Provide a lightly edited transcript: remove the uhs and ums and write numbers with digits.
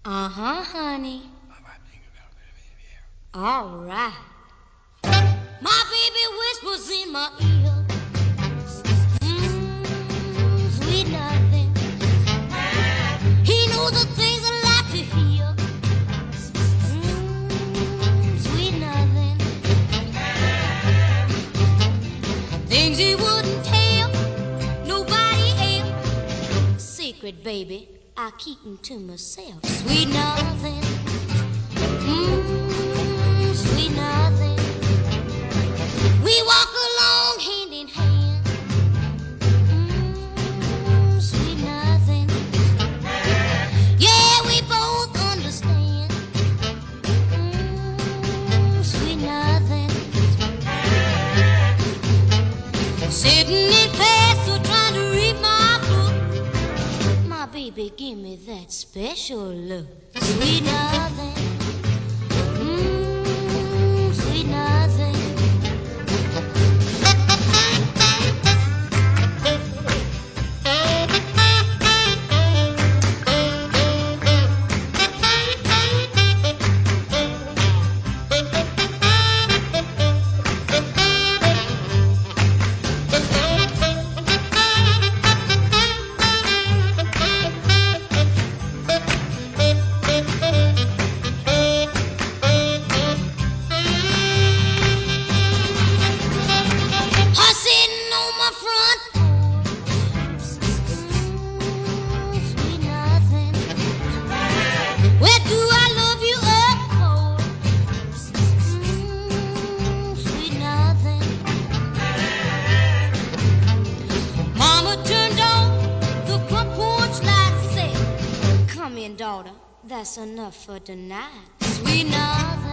Uh-huh, honey. All right. My baby whispers in my ear. Sweet nothing. He knows the things I like to hear. Sweet nothing. Things he wouldn't tell nobody else. Secret, baby, I keep them to myself. Sweet nothing. Sweet nothing. We walk along hand in hand. Sweet nothing. Yeah, we both understand. Sweet nothing. Sitting in class or trying to read my book. My baby, give me that special look. Sweet nothing. Sweet nothing. Her sitting on my front porch. Sweet nothing. Where do I love you up for? Sweet nothing. Mama turned on the front porch light, said, "Come in, daughter. That's enough for tonight." Sweet nothing.